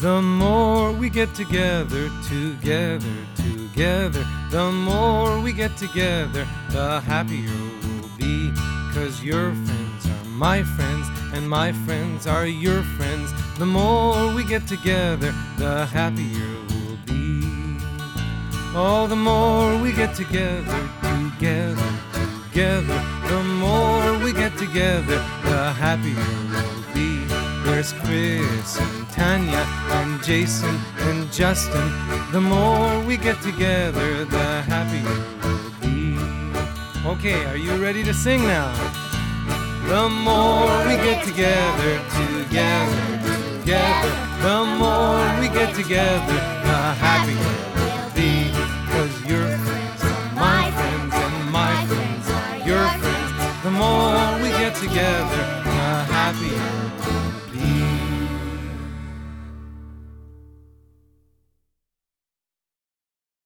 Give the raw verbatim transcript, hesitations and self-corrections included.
The more we get together, together, together, the more we get together, the happier we'll be. 'Cause your friends are my friends, and my friends are your friends. The more we get together, the happier we'll be. Oh, the more we get together, together, together, the more we get together, the happier we'll be. There's Chris and Tanya and Jason and Justin. The more we get together, the happier we'll be. Okay, are you ready to sing now? The more we get together, together, together, the more we get together, the happier we'll be. 'Cause your friends are my friends, and my friends are your friends. The more we get together, the happier